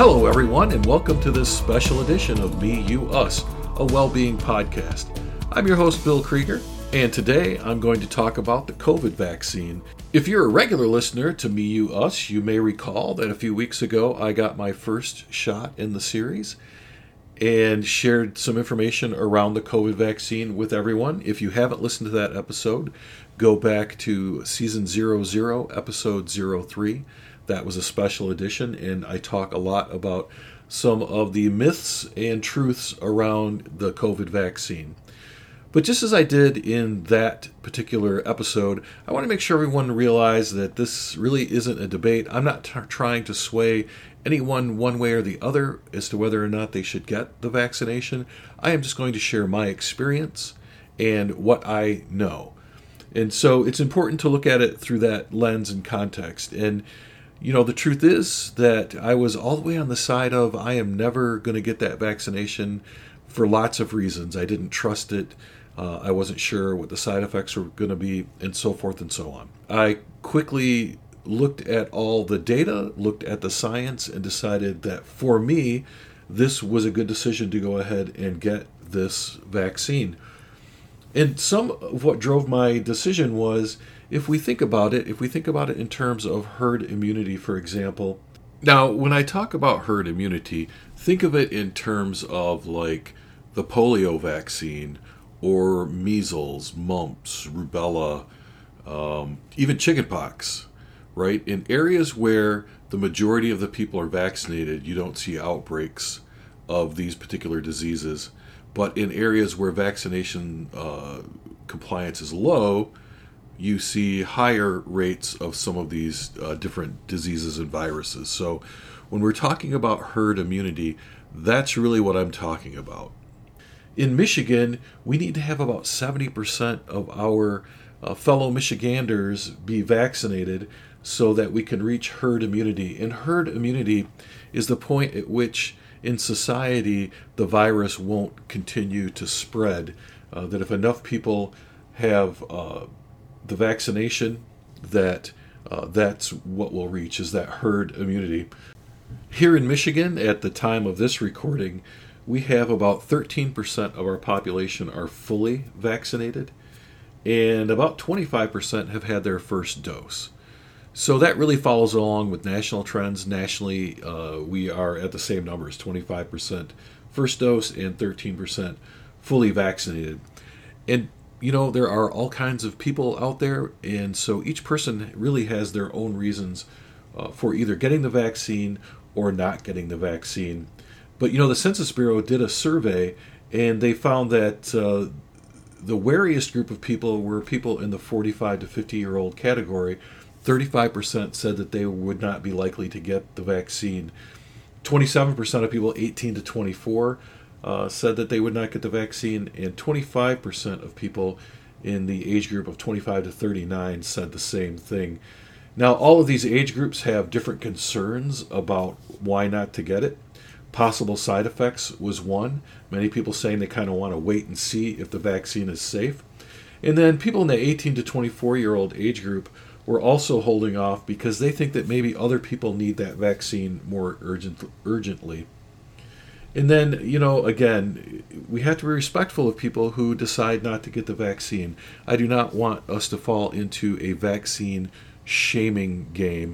Hello, everyone, and welcome to this special edition of Me, You, Us, a well-being podcast. I'm your host, Bill Krieger, and today I'm going to talk about the COVID vaccine. If you're a regular listener to Me, You, Us, you may recall that a few weeks ago I got my first shot in the series and shared some information around the COVID vaccine with everyone. If you haven't listened to that episode, go back to Season 00, Episode 03. That was a special edition, and I talk a lot about some of the myths and truths around the COVID vaccine. But just as I did in that particular episode, I want to make sure everyone realizes that this really isn't a debate. I'm not trying to sway anyone one way or the other as to whether or not they should get the vaccination. I am just going to share my experience and what I know. And so it's important to look at it through that lens and context. And you know, the truth is that I was all the way on the side of I am never going to get that vaccination for lots of reasons. I didn't trust it. I wasn't sure what the side effects were going to be, and so forth and so on. I quickly looked at all the data, looked at the science, and decided that for me, this was a good decision to go ahead and get this vaccine. And some of what drove my decision was, if we think about it in terms of herd immunity, for example. Now, when I talk about herd immunity, think of it in terms of like the polio vaccine or measles, mumps, rubella, even chickenpox, right? In areas where the majority of the people are vaccinated, you don't see outbreaks of these particular diseases. But in areas where vaccination compliance is low, you see higher rates of some of these different diseases and viruses. So when we're talking about herd immunity, that's really what I'm talking about. In Michigan, we need to have about 70% of our fellow Michiganders be vaccinated so that we can reach herd immunity. And herd immunity is the point at which in society the virus won't continue to spread. That if enough people have the vaccination, that's what we'll reach, is that herd immunity. Here in Michigan, at the time of this recording, we have about 13% of our population are fully vaccinated, and about 25% have had their first dose. So that really follows along with national trends. Nationally, we are at the same numbers, 25% first dose and 13% fully vaccinated. And you know, there are all kinds of people out there, and so each person really has their own reasons for either getting the vaccine or not getting the vaccine. But, you know, the Census Bureau did a survey, and they found that the wariest group of people were people in the 45 to 50-year-old category. 35% said that they would not be likely to get the vaccine. 27% of people 18 to 24 said that they would not get the vaccine, and 25% of people in the age group of 25 to 39 said the same thing. Now, all of these age groups have different concerns about why not to get it. Possible side effects was one. Many people saying they kind of want to wait and see if the vaccine is safe. And then people in the 18 to 24-year-old age group were also holding off because they think that maybe other people need that vaccine more urgently. And then, you know, again, we have to be respectful of people who decide not to get the vaccine. I do not want us to fall into a vaccine shaming game.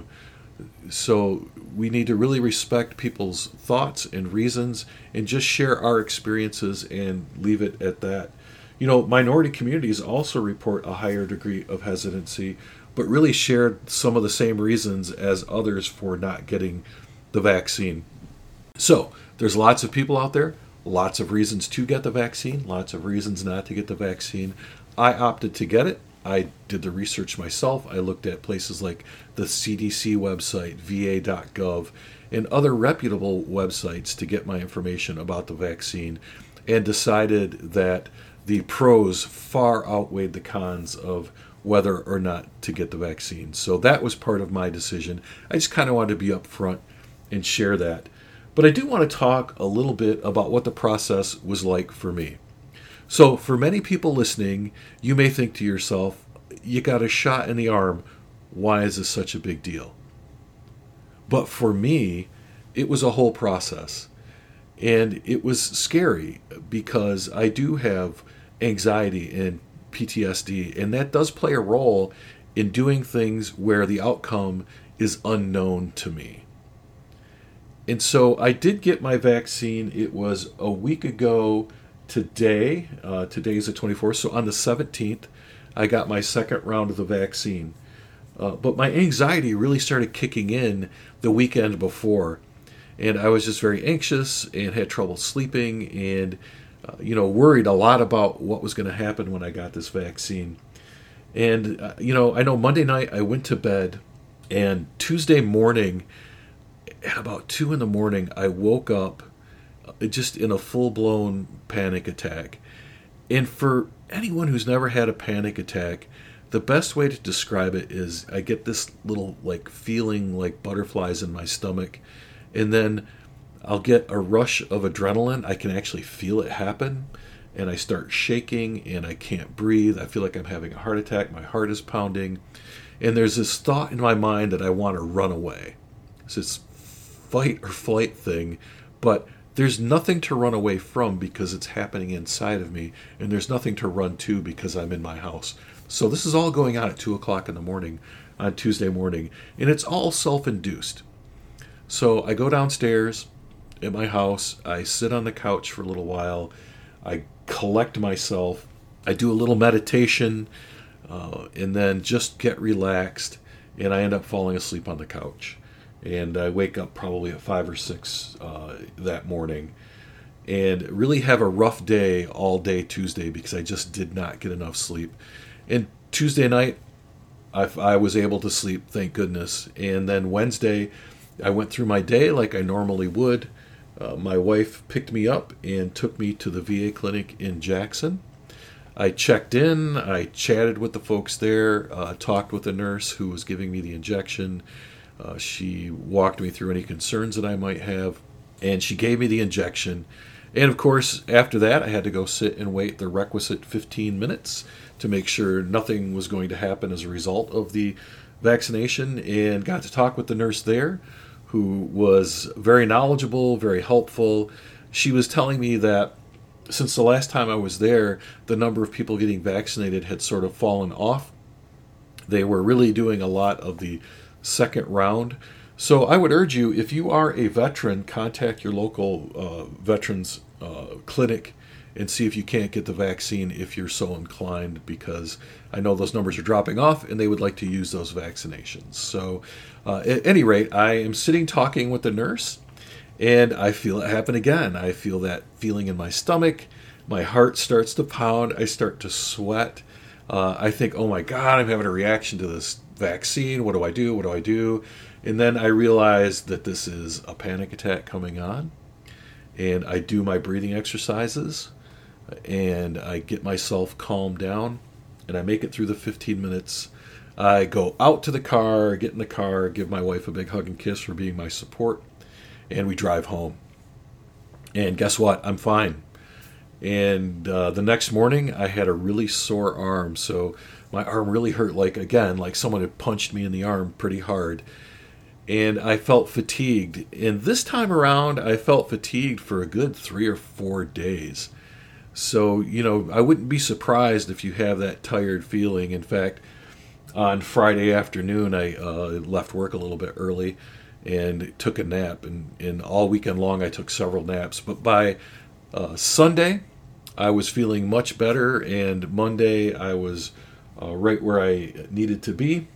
So we need to really respect people's thoughts and reasons and just share our experiences and leave it at that. You know, minority communities also report a higher degree of hesitancy, but really shared some of the same reasons as others for not getting the vaccine. So there's lots of people out there, lots of reasons to get the vaccine, lots of reasons not to get the vaccine. I opted to get it. I did the research myself. I looked at places like the CDC website, va.gov, and other reputable websites to get my information about the vaccine, and decided that the pros far outweighed the cons of whether or not to get the vaccine. So that was part of my decision. I just kind of wanted to be upfront and share that. But I do want to talk a little bit about what the process was like for me. So for many people listening, you may think to yourself, you got a shot in the arm. Why is this such a big deal? But for me, it was a whole process. And it was scary because I do have anxiety and PTSD, and that does play a role in doing things where the outcome is unknown to me. And so I did get my vaccine. It was a week ago today. Today's the 24th. So on the 17th, I got my second round of the vaccine. But my anxiety really started kicking in the weekend before. And I was just very anxious and had trouble sleeping and, worried a lot about what was going to happen when I got this vaccine. And, I know Monday night I went to bed, and Tuesday morning at about 2 in the morning, I woke up just in a full-blown panic attack. And for anyone who's never had a panic attack, the best way to describe it is I get this little feeling like butterflies in my stomach, and then I'll get a rush of adrenaline. I can actually feel it happen, and I start shaking and I can't breathe. I feel like I'm having a heart attack. My heart is pounding, and there's this thought in my mind that I want to run away. It's this fight or flight thing, but there's nothing to run away from because it's happening inside of me, and there's nothing to run to because I'm in my house. So this is all going on at 2 o'clock in the morning on Tuesday morning, and it's all self-induced. So I go downstairs at my house, I sit on the couch for a little while, I collect myself, I do a little meditation, and then just get relaxed, and I end up falling asleep on the couch. And I wake up probably at 5 or 6 that morning, and really have a rough day all day Tuesday because I just did not get enough sleep. And Tuesday night, I was able to sleep, thank goodness. And then Wednesday, I went through my day like I normally would. My wife picked me up and took me to the VA clinic in Jackson. I checked in, I chatted with the folks there, talked with the nurse who was giving me the injection. She walked me through any concerns that I might have, and she gave me the injection. And of course, after that, I had to go sit and wait the requisite 15 minutes to make sure nothing was going to happen as a result of the vaccination, and got to talk with the nurse there, who was very knowledgeable, very helpful. She was telling me that since the last time I was there, the number of people getting vaccinated had sort of fallen off. They were really doing a lot of the second round. So I would urge you, if you are a veteran, contact your local veterans clinic and see if you can't get the vaccine if you're so inclined, because I know those numbers are dropping off and they would like to use those vaccinations. So at any rate, I am sitting talking with the nurse, and I feel it happen again. I feel that feeling in my stomach. My heart starts to pound. I start to sweat. I think, oh my God, I'm having a reaction to this vaccine. What do I do? What do I do? And then I realize that this is a panic attack coming on. And I do my breathing exercises, and I get myself calmed down, and I make it through the 15 minutes. I go out to the car, get in the car, give my wife a big hug and kiss for being my support, and we drive home. And guess what? I'm fine. And the next morning, I had a really sore arm, so my arm really hurt, like someone had punched me in the arm pretty hard. And I felt fatigued. And this time around, I felt fatigued for a good 3 or 4 days. So, I wouldn't be surprised if you have that tired feeling. In fact, on Friday afternoon, I left work a little bit early and took a nap. And all weekend long, I took several naps. But by Sunday, I was feeling much better. And Monday, I was right where I needed to be.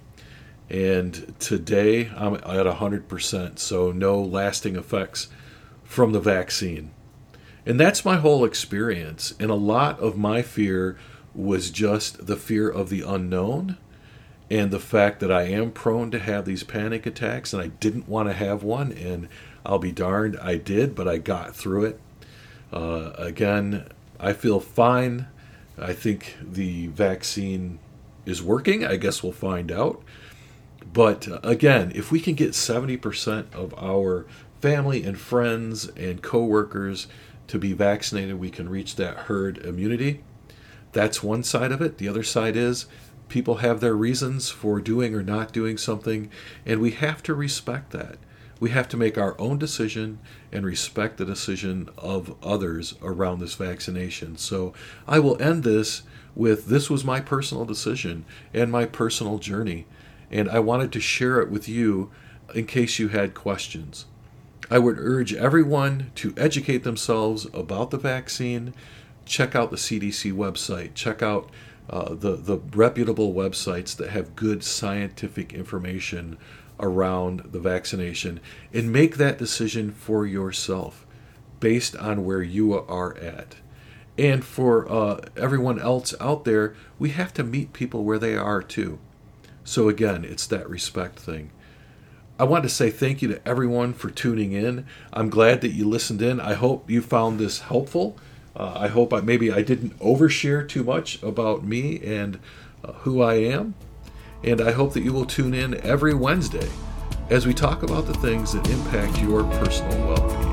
And today, I'm at 100%. So no lasting effects from the vaccine. And that's my whole experience. And a lot of my fear was just the fear of the unknown and the fact that I am prone to have these panic attacks, and I didn't want to have one, and I'll be darned, I did, but I got through it. Again, I feel fine. I think the vaccine is working. I guess we'll find out. But again, if we can get 70% of our family and friends and coworkers to be vaccinated, we can reach that herd immunity. That's one side of it. The other side is people have their reasons for doing or not doing something, and we have to respect that. We have to make our own decision and respect the decision of others around this vaccination. So I will end this was my personal decision and my personal journey, and I wanted to share it with you in case you had questions. I would urge everyone to educate themselves about the vaccine. Check out the CDC website. Check out the reputable websites that have good scientific information around the vaccination, and make that decision for yourself based on where you are at. And for everyone else out there, we have to meet people where they are too. So again, it's that respect thing. I want to say thank you to everyone for tuning in. I'm glad that you listened in. I hope you found this helpful. I hope maybe I didn't overshare too much about me and who I am. And I hope that you will tune in every Wednesday as we talk about the things that impact your personal well-being.